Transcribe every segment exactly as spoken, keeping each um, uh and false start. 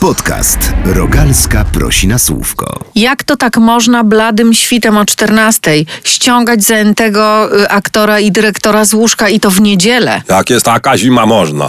Podcast Rogalska prosi na słówko. Jak to tak można bladym świtem o czternastej ściągać zajętego y, aktora i dyrektora z łóżka i to w niedzielę? Jak jest taka zima, można.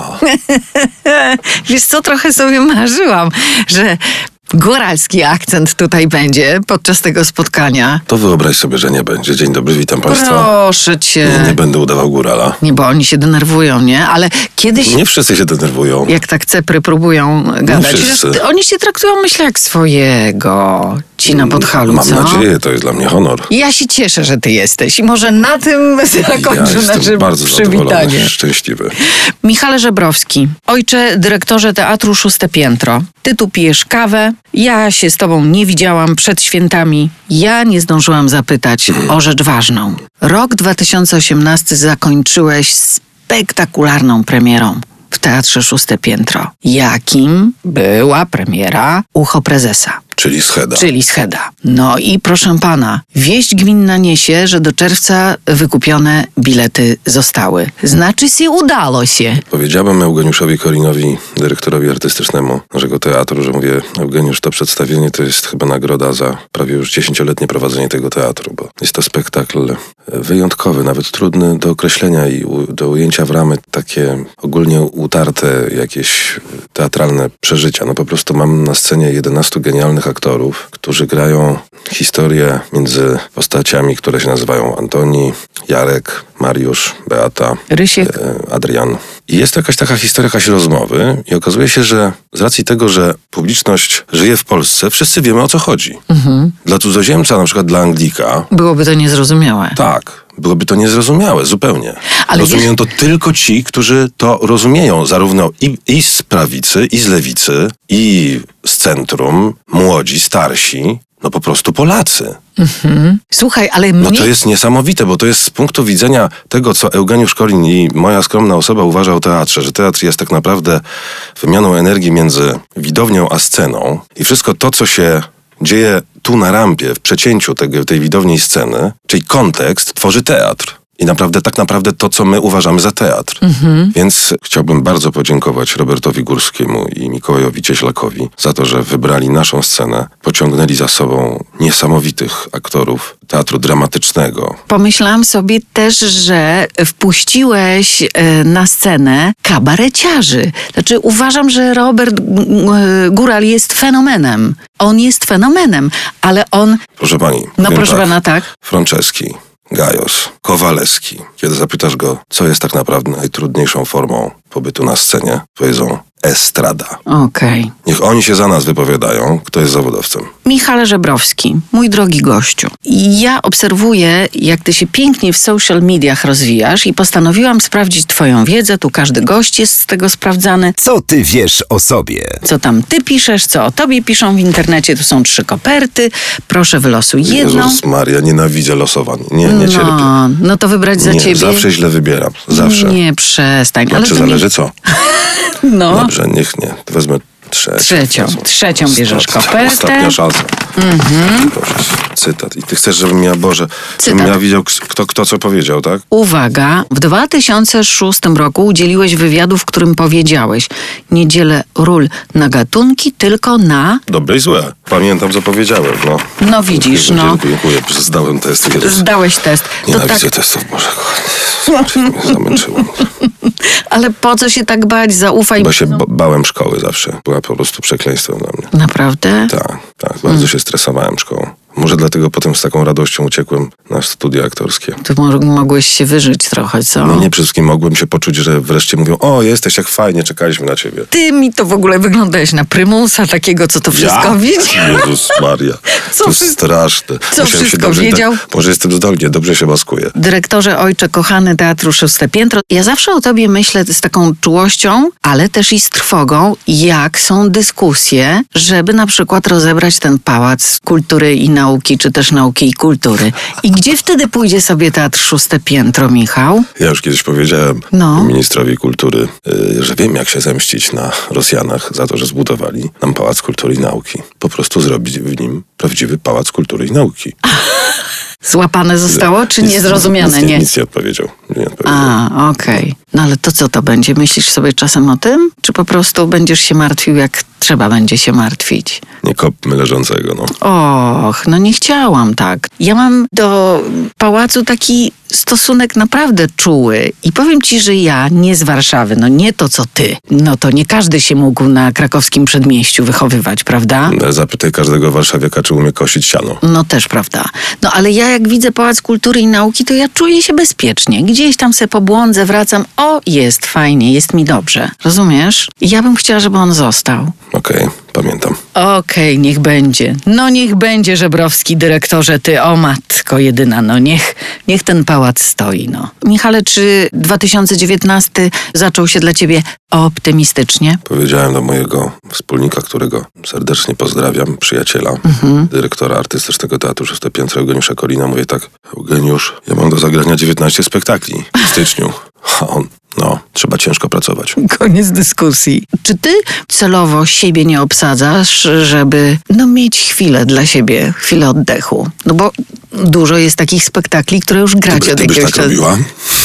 Wiesz co, trochę sobie marzyłam, że góralski akcent tutaj będzie podczas tego spotkania. To wyobraź sobie, że nie będzie. Dzień dobry, witam państwa. Proszę cię. Nie, nie będę udawał górala. Nie, bo oni się denerwują, nie? Ale kiedyś... Nie wszyscy się denerwują. Jak tak cepry próbują gadać. wszyscy. Że oni się traktują, myślę, jak swojego. Ci na Podhalu, Mam co? nadzieję, to jest dla mnie honor. Ja się cieszę, że ty jesteś. I może na tym zakończę ja nasze bardzo przywitanie. zadowolony, szczęśliwy. Michale Żebrowski, ojcze dyrektorze Teatru Szóste Piętro. Ty tu pijesz kawę, ja się z tobą nie widziałam przed świętami. Ja nie zdążyłam zapytać o rzecz ważną. Rok dwa tysiące osiemnasty zakończyłeś spektakularną premierą w Teatrze Szóste Piętro. Jakim była premiera Ucho Prezesa. Czyli Scheda. Czyli Scheda. No i proszę pana, wieść gminna niesie, że do czerwca wykupione bilety zostały. Znaczy się udało się. Powiedziałem Eugeniuszowi Korinowi, dyrektorowi artystycznemu naszego teatru, że mówię, Eugeniusz, to przedstawienie to jest chyba nagroda za prawie już dziesięcioletnie prowadzenie tego teatru, bo jest to spektakl wyjątkowy, nawet trudny do określenia i u, do ujęcia w ramy, takie ogólnie utarte jakieś teatralne przeżycia. No po prostu mam na scenie jedenastu genialnych aktorów, którzy grają historię między postaciami, które się nazywają Antoni, Jarek, Mariusz, Beata, Rysiek. e, Adrian. I jest to jakaś taka historia, jakaś rozmowy i okazuje się, że z racji tego, że publiczność żyje w Polsce, wszyscy wiemy, o co chodzi. Mhm. Dla cudzoziemca, na przykład dla Anglika, Byłoby to niezrozumiałe. tak, byłoby to niezrozumiałe zupełnie. Ale rozumieją wiesz... to tylko ci, którzy to rozumieją, zarówno i, i z prawicy, i z lewicy, i z centrum, młodzi, starsi, no po prostu Polacy. Mhm. Słuchaj, ale mnie... No to jest niesamowite, bo to jest z punktu widzenia tego, co Eugeniusz Korin i moja skromna osoba uważa o teatrze, że teatr jest tak naprawdę wymianą energii między widownią a sceną i wszystko to, co się dzieje tu na rampie, w przecięciu tego, tej widowni i sceny, czyli kontekst, tworzy teatr. I naprawdę, tak naprawdę to, co my uważamy za teatr. Mhm. Więc chciałbym bardzo podziękować Robertowi Górskiemu i Mikołajowi Cieślakowi za to, że wybrali naszą scenę, pociągnęli za sobą niesamowitych aktorów teatru dramatycznego. Pomyślałam sobie też, że wpuściłeś e, na scenę kabareciarzy. Znaczy uważam, że Robert Góral jest fenomenem. On jest fenomenem, ale on... Proszę pani. No proszę tak, pana, tak. Franceski, Gajos, Kowalewski. Kiedy zapytasz go, co jest tak naprawdę najtrudniejszą formą pobytu na scenie, powiedzą estrada. Okej. Okay. Niech oni się za nas wypowiadają, kto jest zawodowcem. Michale Żebrowski, mój drogi gościu. Ja obserwuję, jak ty się pięknie w social mediach rozwijasz i postanowiłam sprawdzić twoją wiedzę. Tu każdy gość jest z tego sprawdzany. Co ty wiesz o sobie? Co tam ty piszesz, co o tobie piszą w internecie. Tu są trzy koperty. Proszę wylosuj jedną. Jezus Maria, nienawidzę losowań. Nie, nie cierpię. No, no to wybrać za nie, ciebie. Zawsze źle wybieram. Zawsze. Nie, przestań. Znaczy Ale zależy nie... co. No. Dobrze, niech nie. Wezmę trzecią. Trzecią. Wezmę. Trzecią bierzesz Ostat- kopertę. Ostatnia szansa. Mhm. Boże, cytat. I ty chcesz, żebym ja, Boże, Cytat. żebym ja widział, kto, kto co powiedział, tak? Uwaga, w dwa tysiące szóstym roku udzieliłeś wywiadu, w którym powiedziałeś: nie dzielę ról na gatunki, tylko na... Dobre i złe. Pamiętam, co powiedziałem, no. No widzisz, no. Dziękuję, dziękuję, że zdałem test. Jezus. Zdałeś test. To Nienawidzę tak... testów, Boże, kochany. Mnie zamęczyłem. Ale po co się tak bać? Zaufaj. Bo się ba- bałem szkoły zawsze. Była po prostu przekleństwem dla mnie. Naprawdę? Tak, tak. Bardzo hmm. się stresowałem szkołą. Może dlatego potem z taką radością uciekłem na studia aktorskie. Ty mogłeś się wyżyć trochę, co? No nie, przede wszystkim mogłem się poczuć, że wreszcie mówią: o, jesteś, jak fajnie, czekaliśmy na ciebie. Ty mi to w ogóle wyglądałeś na prymusa takiego, co to wszystko ja? widzi. Jezus Maria, Co to wszy- straszne. Co Musiałem wszystko się dobrze, wiedział? Tak, może jestem zdolnie, dobrze się maskuję. Dyrektorze, ojcze kochany Teatru Szóste Piętro, ja zawsze o tobie myślę z taką czułością, ale też i z trwogą, jak są dyskusje, żeby na przykład rozebrać ten Pałac Kultury i Nauki, czy też Nauki i Kultury. I gdzie wtedy pójdzie sobie Teatr Szóste Piętro, Michał? Ja już kiedyś powiedziałem No. ministrowi kultury, yy, że wiem, jak się zemścić na Rosjanach za to, że zbudowali nam Pałac Kultury i Nauki. Po prostu zrobić w nim prawdziwy Pałac Kultury i Nauki. Złapane zostało, czy Nic- niezrozumiane? Nic, Nie. nic nie odpowiedział. Nie odpowiedział. A, okej. No ale to co to będzie? Myślisz sobie czasem o tym? Czy po prostu będziesz się martwił, jak trzeba będzie się martwić? Nie kopmy leżącego, no. Och, no nie chciałam tak. Ja mam do pałacu taki stosunek naprawdę czuły i powiem ci, że ja nie z Warszawy, no nie to co ty. No to nie każdy się mógł na krakowskim przedmieściu wychowywać, prawda? Zapytaj każdego warszawiaka, czy umie kosić siano. No też prawda. No ale ja jak widzę Pałac Kultury i Nauki, to ja czuję się bezpiecznie. Gdzieś tam se pobłądzę, wracam. O, jest fajnie, jest mi dobrze. Rozumiesz? I ja bym chciała, żeby on został. Okej, pamiętam. Okej, niech będzie. No niech będzie, Żebrowski, dyrektorze, ty, o matko jedyna, no niech, niech ten pałac stoi, no. Michale, czy dwa tysiące dziewiętnasty zaczął się dla ciebie optymistycznie? Powiedziałem do mojego wspólnika, którego serdecznie pozdrawiam, przyjaciela, Mhm. dyrektora artystycznego Teatru Szóste Piętro Eugeniusza Korina. Mówię tak, Eugeniusz, ja mam do zagrania dziewiętnaście spektakli w styczniu. A on, no, trzeba ciężko pracować. Koniec dyskusji. Czy ty celowo siebie nie obsadzasz, żeby no, mieć chwilę dla siebie, chwilę oddechu? No bo dużo jest takich spektakli, które już Ty, gracie by, od ty byś jakiegoś tak czasu. robiła?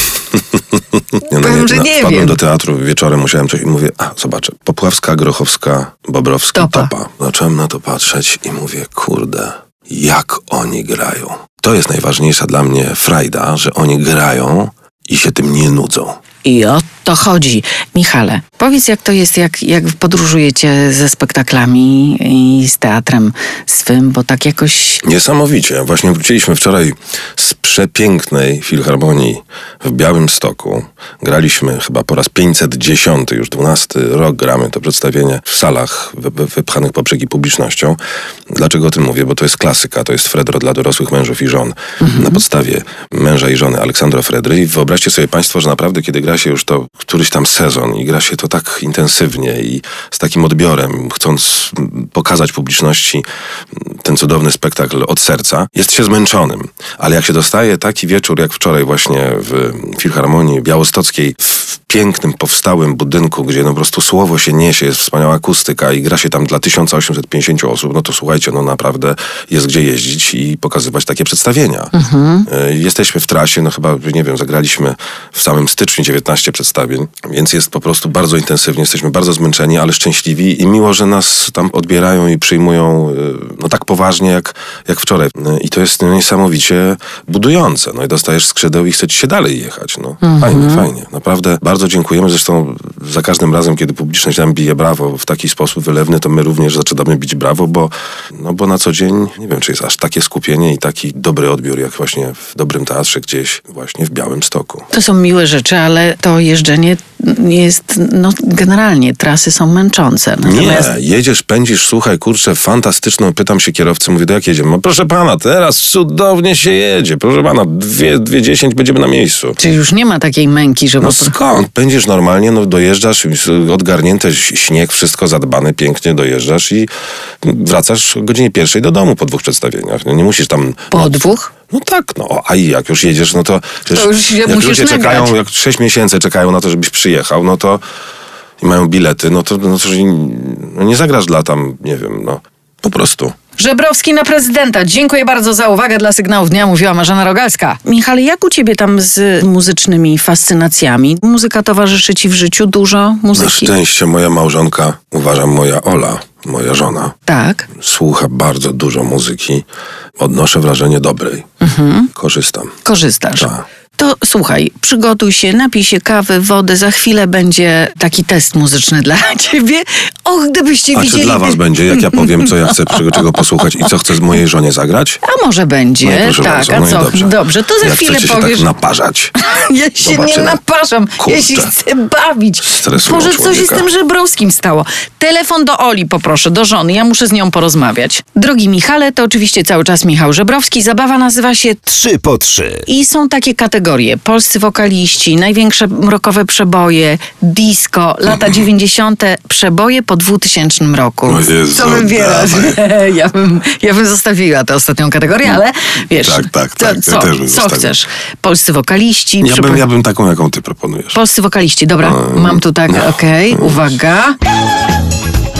Nie, no, Powiem, nie, że no, nie wpadłem wiem. do teatru wieczorem, musiałem coś i mówię, a zobaczę, Popławska, Grochowska, Bobrowski, Topa. Topa. Zacząłem na to patrzeć i mówię, kurde, jak oni grają. To jest najważniejsza dla mnie frajda, że oni grają i się tym nie nudzą. I o to chodzi. Michale, powiedz jak to jest, jak, jak podróżujecie ze spektaklami i z teatrem swym, bo tak jakoś... Niesamowicie. Właśnie wróciliśmy wczoraj z przepięknej filharmonii w Białymstoku. Graliśmy chyba po raz pięćset dziesiąty, już dwunasty rok gramy to przedstawienie w salach wy- wy- wypchanych poprzek i publicznością. Dlaczego o tym mówię? Bo to jest klasyka, to jest Fredro dla dorosłych mężów i żon. Mhm. Na podstawie męża i żony Aleksandra Fredry. I wyobraźcie sobie państwo, że naprawdę kiedy gra się już to któryś tam sezon i gra się to tak intensywnie i z takim odbiorem, chcąc pokazać publiczności ten cudowny spektakl od serca, jest się zmęczonym. Ale jak się dostaje taki wieczór jak wczoraj właśnie w Filharmonii Białostockiej, w pięknym, powstałym budynku, gdzie no po prostu słowo się niesie, jest wspaniała akustyka i gra się tam dla tysiąc osiemset pięćdziesiąt osób, no to słuchajcie, no naprawdę jest gdzie jeździć i pokazywać takie przedstawienia. Mhm. Jesteśmy w trasie, no chyba, nie wiem, zagraliśmy w samym styczniu dziewiętnaście przedstawień, więc jest po prostu bardzo intensywnie, jesteśmy bardzo zmęczeni, ale szczęśliwi i miło, że nas tam odbierają i przyjmują no tak poważnie jak, jak wczoraj. I to jest no, niesamowicie budujące. No i dostajesz skrzydeł i chce ci się dalej jechać. No. Mhm. Fajnie, fajnie. Naprawdę bardzo dziękujemy. Zresztą za każdym razem, kiedy publiczność nam bije brawo w taki sposób wylewny, to my również zaczynamy bić brawo, bo, no bo na co dzień nie wiem, czy jest aż takie skupienie i taki dobry odbiór, jak właśnie w dobrym teatrze gdzieś właśnie w Białymstoku. To są miłe rzeczy, ale to jeżdżenie jest, no generalnie trasy są męczące. Natomiast... Nie, jedziesz, pędzisz, słuchaj, kurczę, fantastyczną, pytam się kierowcy, mówię, do jak jedziemy? No proszę pana, teraz cudownie się jedzie, proszę pana, dwie, dwie dziesięć będziemy na miejscu. Czyli już nie ma takiej męki, że... No po... skąd? Pędzisz normalnie, no dojeżdżasz, odgarnięte śnieg, wszystko zadbane, pięknie dojeżdżasz i wracasz o godzinie pierwszej do domu po dwóch przedstawieniach. No, nie musisz tam... Po no, dwóch? No tak, no, a i jak już jedziesz, no to... To już się jak musisz ludzie nagrać. czekają, jak sześć miesięcy czekają na to, żebyś przyjechał, no to i mają bilety, no to, no to no nie zagrasz dla tam, nie wiem, no po prostu. Żebrowski na prezydenta. Dziękuję bardzo za uwagę. Dla Sygnałów Dnia mówiła Marzena Rogalska. Michale, jak u ciebie tam z muzycznymi fascynacjami? Muzyka towarzyszy ci w życiu? Dużo muzyki? Na szczęście moja małżonka, uważam moja Ola, moja żona, Tak. słucha bardzo dużo muzyki. Odnoszę wrażenie dobrej. Mhm. Korzystam. Korzystasz. Tak. To słuchaj, przygotuj się, napij się kawy, wody. Za chwilę będzie taki test muzyczny dla ciebie. Och, gdybyście A widzieli... czy dla was będzie, jak ja powiem, co ja chcę, czego, czego posłuchać i co chcę z mojej żonie zagrać? A może będzie, No i proszę tak, bardzo, a no i co? dobrze. Dobrze, to za jak chwilę chcecie powiesz... się tak naparzać. Ja się Zobaczymy. nie naparzam, ja się Kurczę. chcę bawić. Stresują Może coś człowieka. z tym Żebrowskim stało. Telefon do Oli poproszę, do żony, ja muszę z nią porozmawiać. Drogi Michale, to oczywiście cały czas Michał Żebrowski. Zabawa nazywa się Trzy po trzy. i są takie kategorie. Polscy wokaliści, największe rockowe przeboje, disco, lata dziewięćdziesiąte, przeboje po dwutysięcznym roku. O Jezu, Co wybierasz? dawaj. ja, bym, ja bym zostawiła tę ostatnią kategorię, ale wiesz, Tak, tak, tak, ja co, też bym co zostawił. chcesz? Polscy wokaliści. Ja przypo- bym, ja bym taką, jaką ty proponujesz. Polscy wokaliści, dobra, No, mam tu tak, no. okej, uwaga.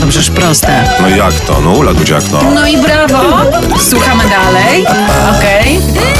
No przecież proste. No jak to? No Ula Dudziak, no. No i brawo. Słuchamy dalej. Okej.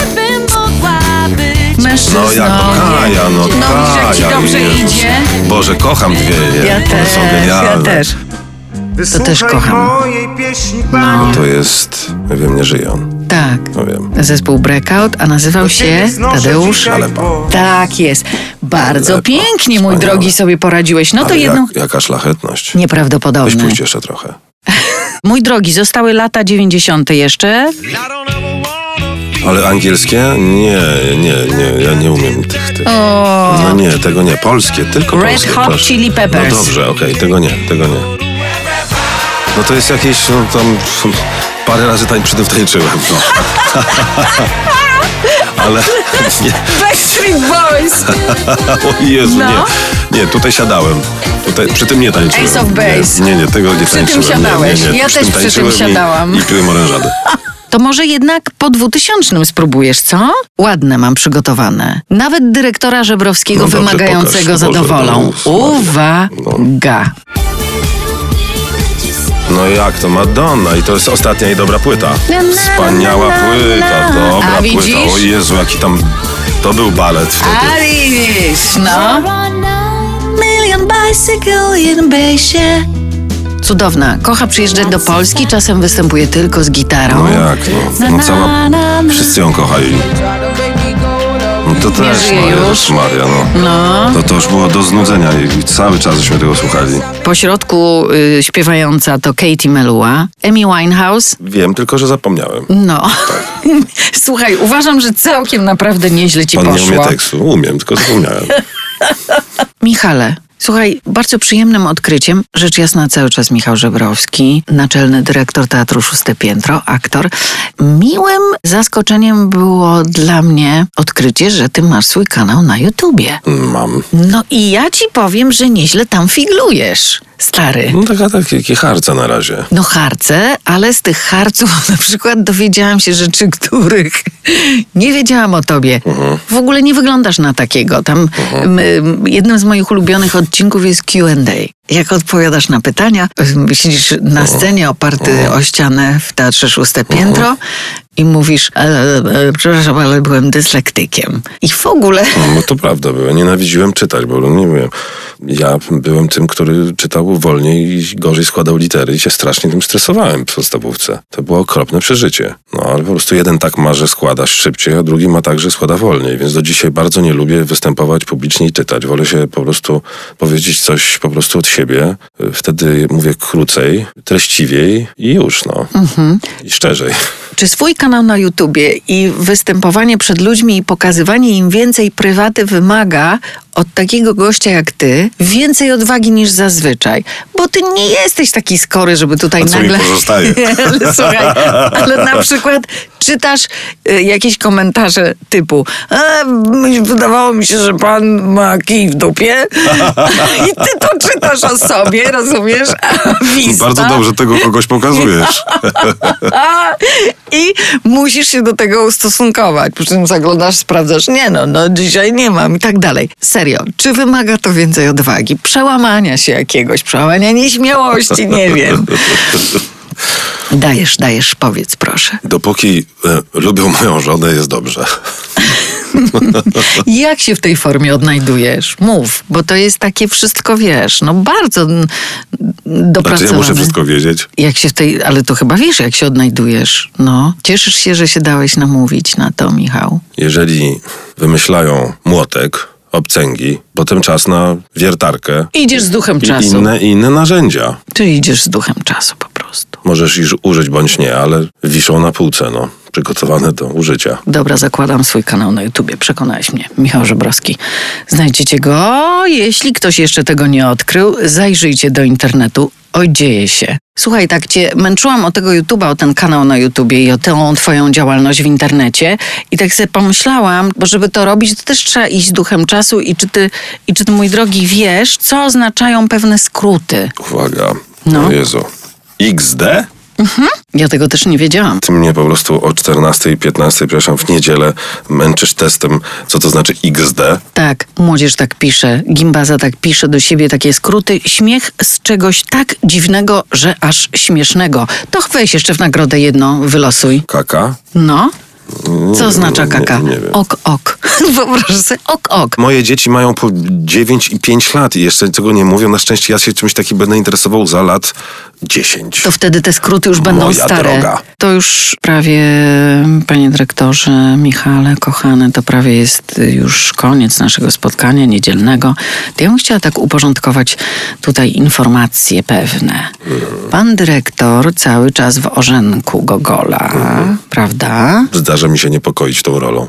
Mężczyzno. No jak to? Kaja, no No widzisz, jak ci Kaja. dobrze Jezus. idzie. Boże, kocham dwie. Ja One też, są genialne. ja też. To też kocham. No to jest... Ja wiem, nie żyje on. Tak. No wiem. Zespół Breakout, a nazywał się Tadeusz. Alepa. Tak jest. Bardzo Alepa. pięknie, mój Wspaniale. drogi, sobie poradziłeś. No to Ale jedno... jak, jaka szlachetność. Weź Nieprawdopodobne. pójść jeszcze trochę. Mój drogi, zostały lata dziewięćdziesiąte jeszcze. Ale angielskie? Nie, nie, nie, ja nie umiem tych, tych. O, No nie, tego nie. Polskie, tylko Red polskie. Hot proszę. Chili Peppers. No dobrze, okej, tego nie, tego nie. No to jest jakieś, no tam parę razy tań przy tym tańczyłem, no. Ale nie, Backstreet Boys. o Jezu, No. nie, nie, tutaj siadałem. Tutaj, przy tym nie tańczyłem. Ace of Base. Nie, nie, nie tego nie Przy tym tańczyłem. siadałeś. Nie, nie, nie. Ja też tym przy tym tańczyłem siadałam. I, i piłem orężady. To może jednak po dwutysięcznym spróbujesz, co? Ładne mam przygotowane. Nawet dyrektora Żebrowskiego No dobrze, wymagającego pokaż. zadowolą. Boże, no, Uwaga. No jak to? Madonna i to jest ostatnia i dobra płyta. Na, na, Wspaniała na, na, płyta, na. dobra A płyta. widzisz? O Jezu, jaki tam... To był balet wtedy. A widzisz, no. Million bicycle in Besie. Cudowna. Kocha przyjeżdżać do Polski, czasem występuje tylko z gitarą. No jak, no. no cała... Wszyscy ją kochali. No to też, żyje no już. Jezus Maria, no. No. To, to już było do znudzenia i cały czas żeśmy tego słuchali. Po środku y, śpiewająca to Katie Melua, Amy Winehouse. Wiem, tylko że zapomniałem. No. Słuchaj, uważam, że całkiem naprawdę nieźle ci Pan nie poszło. umie tekstu. Umiem, tylko zapomniałem. Michale, słuchaj, bardzo przyjemnym odkryciem, rzecz jasna cały czas Michał Żebrowski, naczelny dyrektor Teatru Szóste Piętro, aktor. Miłym zaskoczeniem było dla mnie odkrycie, że ty masz swój kanał na YouTubie. Mam. No i ja ci powiem, że nieźle tam figlujesz, stary. No taka, takie harce na razie. No harce, ale z tych harców na przykład dowiedziałam się rzeczy, których nie wiedziałam o tobie. W ogóle nie wyglądasz na takiego. Tam m, m, jednym z moich ulubionych odcinków jest Q and A. Jak odpowiadasz na pytania, siedzisz na scenie oparty o ścianę w Teatrze Szóste Piętro i mówisz, ale, ale, przepraszam, ale byłem dyslektykiem. I w ogóle... No to prawda, byłem. Nienawidziłem czytać, bo nie wiem. Ja byłem tym, który czytał wolniej i gorzej składał litery i się strasznie tym stresowałem w podstawówce. To było okropne przeżycie. No ale po prostu jeden tak ma, że składa szybciej, a drugi ma tak, że składa wolniej. Więc do dzisiaj bardzo nie lubię występować publicznie i czytać. Wolę się po prostu powiedzieć coś po prostu od siebie. Wtedy mówię krócej, treściwiej i już, no. Mhm. I szczerzej. Czy swój kanał na YouTubie i występowanie przed ludźmi i pokazywanie im więcej prywaty wymaga od takiego gościa jak ty więcej odwagi niż zazwyczaj? Bo ty nie jesteś taki skory, żeby tutaj A co mi nagle... pozostaje? ale słuchaj, ale na przykład czytasz y, jakieś komentarze typu e, wydawało mi się, że pan ma kij w dupie i ty to czytasz o sobie, rozumiesz? A Wista... Bardzo dobrze tego kogoś pokazujesz. I musisz się do tego ustosunkować. Po czym zaglądasz, sprawdzasz, nie no, no dzisiaj nie mam i tak dalej. Serio, czy wymaga to więcej odwagi? Przełamania się jakiegoś, przełamania nieśmiałości, nie wiem. Dajesz, dajesz, powiedz proszę. Dopóki e, lubią moją żonę, jest dobrze. Jak się w tej formie odnajdujesz? Mów, bo to jest takie wszystko, wiesz, no bardzo mm, dopracowane. Znaczy ja muszę wszystko wiedzieć. Jak się w tej, ale to chyba wiesz, jak się odnajdujesz. No, cieszysz się, że się dałeś namówić na to, Michał? Jeżeli wymyślają młotek, obcęgi, potem czas na wiertarkę Idziesz z duchem i czasu. inne, inne narzędzia. Czyli idziesz z duchem czasu po prostu. Możesz ich użyć bądź nie, ale wiszą na półce, no. Przygotowane do użycia. Dobra, zakładam swój kanał na YouTubie. Przekonałeś mnie. Michał Żebrowski. Znajdziecie go. Jeśli ktoś jeszcze tego nie odkrył, zajrzyjcie do internetu. Oj, dzieje się. Słuchaj, tak cię męczyłam o tego YouTube'a, o ten kanał na YouTubie i o tę twoją działalność w internecie i tak sobie pomyślałam, bo żeby to robić, to też trzeba iść z duchem czasu i czy ty, i czy ty mój drogi, wiesz, co oznaczają pewne skróty? Uwaga. No. O Jezu. X D? Ja tego też nie wiedziałam. Ty mnie po prostu o czternastej i piętnastej, przepraszam, w niedzielę męczysz testem, co to znaczy iks de. Tak, młodzież tak pisze, gimbaza tak pisze do siebie takie skróty. Śmiech z czegoś tak dziwnego, że aż śmiesznego. To weź jeszcze w nagrodę jedno, wylosuj. Kaka? No, co Nie, oznacza nie, kaka? Nie, nie wiem. Ok, ok. Wyobraź sobie, ok, ok. Moje dzieci mają po dziewięć i pięć lat i jeszcze tego nie mówią. Na szczęście ja się czymś takim będę interesował za lat dziesięć. To wtedy te skróty już będą Moja stare. droga. To już prawie, panie dyrektorze, Michale, kochany, to prawie jest już koniec naszego spotkania niedzielnego. To ja bym chciała tak uporządkować tutaj informacje pewne. Pan dyrektor cały czas w orzenku Gogola, prawda? Zdarza mi się niepokoić tą rolą.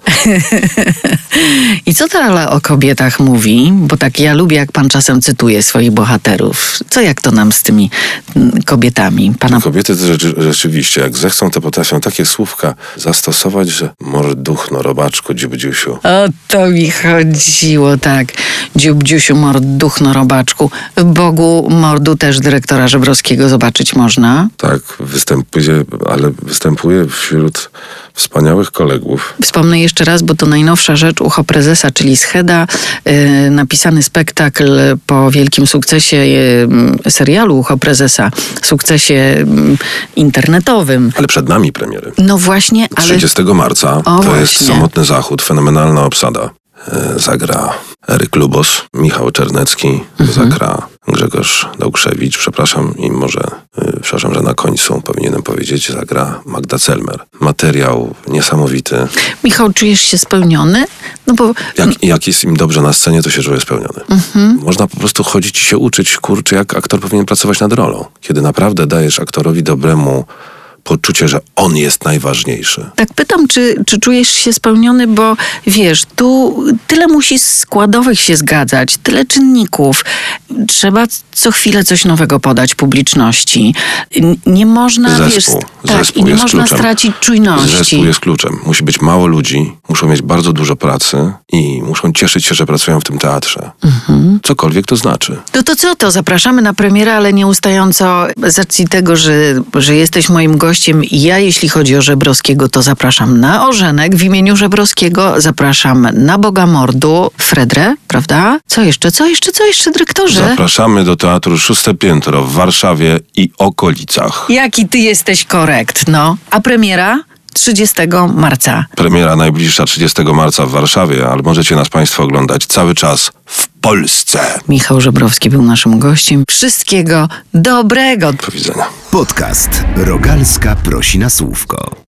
I co ta rola o kobietach mówi? Bo tak ja lubię, jak pan czasem cytuje swoich bohaterów. Co jak to nam z tymi mm, kobietami? Pana... Kobiety to rzeczy, rzeczywiście, jak zechcą, to potrafią takie słówka zastosować, że morduchno, robaczku, dziubdziusiu. O to mi chodziło, tak. Dziubdziusiu, morduchno, robaczku. W Bogu mordu też dyrektora Żebrowskiego zobaczyć można. Tak, występuje, ale występuje wśród wspaniałych kolegów. Wspomnę jeszcze raz, bo to najnowsza rzecz Ucho Prezesa, czyli Scheda, yy, napisany spektakl po wielkim sukcesie yy, serialu Ucho Prezesa, sukcesie yy, internetowym. Ale przed nami premiery. No właśnie, ale... trzydziestego marca O, to właśnie. jest Samotny Zachód, fenomenalna obsada. E, zagra Eryk Lubos, Michał Czernecki, Mhm. zagra Grzegorz Dałkrzewicz, przepraszam i może, y, przepraszam, że na końcu powinienem powiedzieć, zagra Magda Celmer. Materiał niesamowity. Michał, czujesz się spełniony? No bo... Jak, jak jest im dobrze na scenie, to się czuje spełniony. Mhm. Można po prostu chodzić i się uczyć, kurczę, jak aktor powinien pracować nad rolą. Kiedy naprawdę dajesz aktorowi dobremu poczucie, że on jest najważniejszy. Tak pytam, czy, czy czujesz się spełniony, bo wiesz, tu tyle musi składowych się zgadzać, tyle czynników. Trzeba co chwilę coś nowego podać publiczności. N- Nie można, Zespół. wiesz, tak, Zespół i nie jest można kluczem. stracić czujności. Zespół jest kluczem. Musi być mało ludzi, muszą mieć bardzo dużo pracy i muszą cieszyć się, że pracują w tym teatrze. Mhm. Cokolwiek to znaczy. No to co to? Zapraszamy na premierę, ale nieustająco z racji tego, że, że jesteś moim gościem i ja, jeśli chodzi o Żebrowskiego, to zapraszam na Orzenek. W imieniu Żebrowskiego zapraszam na Boga Mordu, Fredrę, prawda? Co jeszcze? Co jeszcze? Co jeszcze, dyrektorze? Zapraszamy do Teatru Szóste Piętro w Warszawie i okolicach. Jaki ty jesteś korekt, no. A premiera? trzydziestego marca. Premiera najbliższa trzydziestego marca w Warszawie, ale możecie nas państwo oglądać cały czas w Polsce. Michał Żebrowski był naszym gościem. Wszystkiego dobrego. Do widzenia. Podcast Rogalska prosi na słówko.